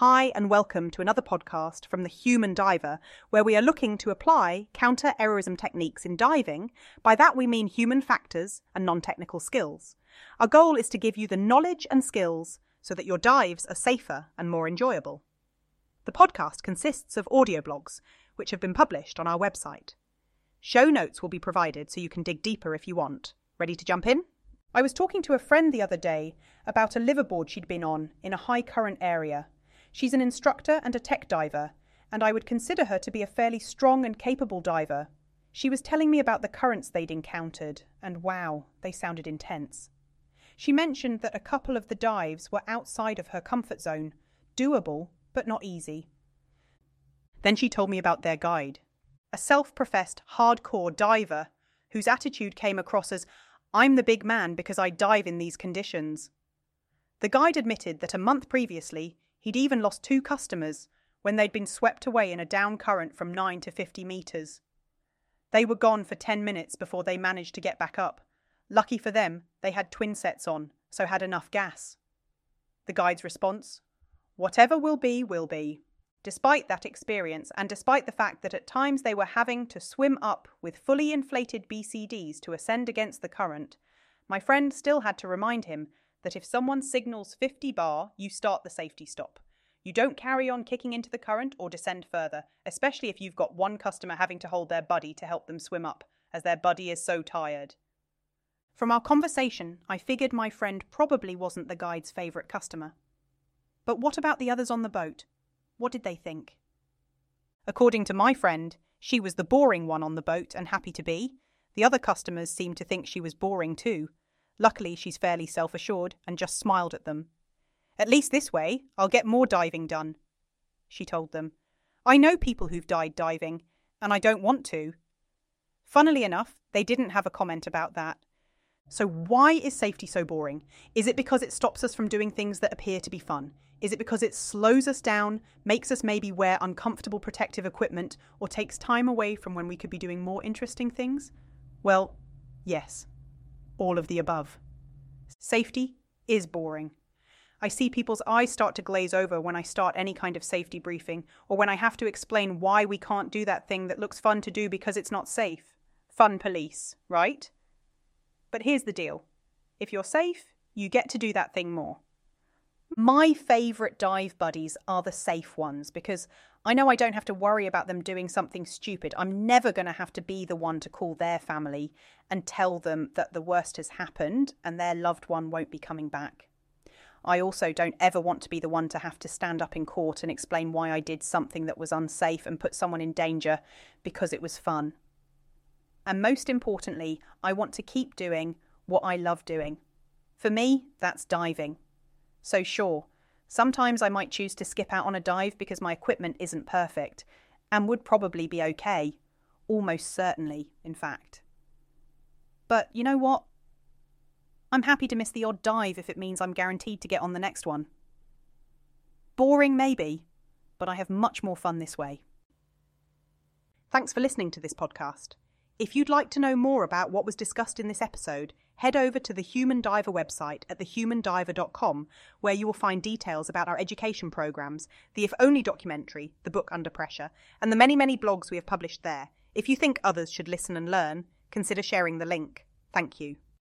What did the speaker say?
Hi and welcome to another podcast from the Human Diver, where we are looking to apply counter-errorism techniques in diving. By that we mean human factors and non-technical skills. Our goal is to give you the knowledge and skills so that your dives are safer and more enjoyable. The podcast consists of audio blogs, which have been published on our website. Show notes will be provided so you can dig deeper if you want. Ready to jump in? I was talking to a friend the other day about a liverboard she'd been on in a high current area. She's an instructor and a tech diver, and I would consider her to be a fairly strong and capable diver. She was telling me about the currents they'd encountered, and wow, they sounded intense. She mentioned that a couple of the dives were outside of her comfort zone, doable, but not easy. Then she told me about their guide, a self-professed hardcore diver whose attitude came across as, "I'm the big man because I dive in these conditions." The guide admitted that a month previously, he'd even lost 2 customers when they'd been swept away in a down current from 9 to 50 metres. They were gone for 10 minutes before they managed to get back up. Lucky for them, they had twin sets on, so had enough gas. The guide's response? Whatever will be, will be. Despite that experience, and despite the fact that at times they were having to swim up with fully inflated BCDs to ascend against the current, my friend still had to remind him that if someone signals 50 bar, you start the safety stop. You don't carry on kicking into the current or descend further, especially if you've got one customer having to hold their buddy to help them swim up, as their buddy is so tired. From our conversation, I figured my friend probably wasn't the guide's favourite customer. But what about the others on the boat? What did they think? According to my friend, she was the boring one on the boat and happy to be. The other customers seemed to think she was boring too. Luckily, she's fairly self-assured and just smiled at them. "At least this way, I'll get more diving done," she told them. "I know people who've died diving, and I don't want to." Funnily enough, they didn't have a comment about that. So why is safety so boring? Is it because it stops us from doing things that appear to be fun? Is it because it slows us down, makes us maybe wear uncomfortable protective equipment, or takes time away from when we could be doing more interesting things? Well, yes. All of the above. Safety is boring. I see people's eyes start to glaze over when I start any kind of safety briefing, or when I have to explain why we can't do that thing that looks fun to do because it's not safe. Fun police, right? But here's the deal. If you're safe, you get to do that thing more. My favourite dive buddies are the safe ones because I know I don't have to worry about them doing something stupid. I'm never going to have to be the one to call their family and tell them that the worst has happened and their loved one won't be coming back. I also don't ever want to be the one to have to stand up in court and explain why I did something that was unsafe and put someone in danger because it was fun. And most importantly, I want to keep doing what I love doing. For me, that's diving. So sure, sometimes I might choose to skip out on a dive because my equipment isn't perfect, and would probably be okay. Almost certainly, in fact. But you know what? I'm happy to miss the odd dive if it means I'm guaranteed to get on the next one. Boring maybe, but I have much more fun this way. Thanks for listening to this podcast. If you'd like to know more about what was discussed in this episode, head over to the Human Diver website at thehumandiver.com, where you will find details about our education programs, the If Only documentary, The Book Under Pressure, and the many, many blogs we have published there. If you think others should listen and learn, consider sharing the link. Thank you.